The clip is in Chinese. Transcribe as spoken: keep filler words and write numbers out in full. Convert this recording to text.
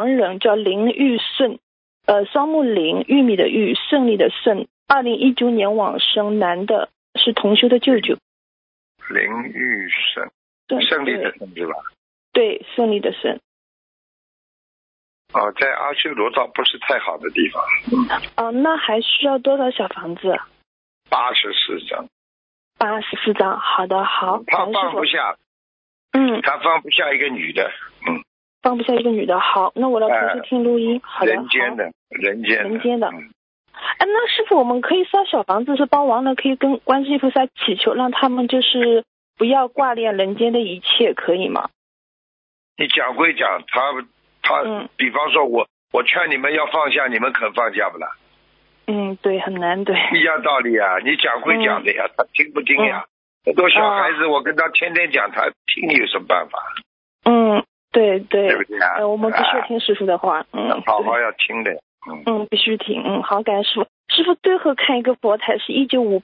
人叫林玉顺，呃，双木林，玉米的玉，胜利的胜，二零一九年往生，男的，是同修的舅舅。 林玉胜，胜利的胜是吧？ 对，胜利的胜。 哦，在阿修罗道不是太好的地方。 哦，那还需要多少小房子？ 八十四张。 八十四张，好的，好。 他放不下。 嗯。 他放不下一个女的。嗯。 放不下一个女的，好，那我要回去听录音。呃、好的。 人间的，人间的。 人间的。嗯。哎，那师傅，我们可以烧小房子，是帮亡人可以跟观世音菩萨祈求，让他们就是不要挂念人间的一切，可以吗？ 你讲归讲，他他、嗯，比方说我我劝你们要放下，你们肯放下不啦？ 嗯，对，很难，对。 一样道理啊，你讲归讲的呀，嗯、他听不听呀？很、嗯、多小孩子，我跟他天天讲，他听你有什么办法？ 嗯，对对。 对不对啊？ 呃，我们必须要听师傅的话，嗯， 好好要听的。 嗯，必须听，嗯，好，感恩师傅。师傅最后看一个佛台，是一九五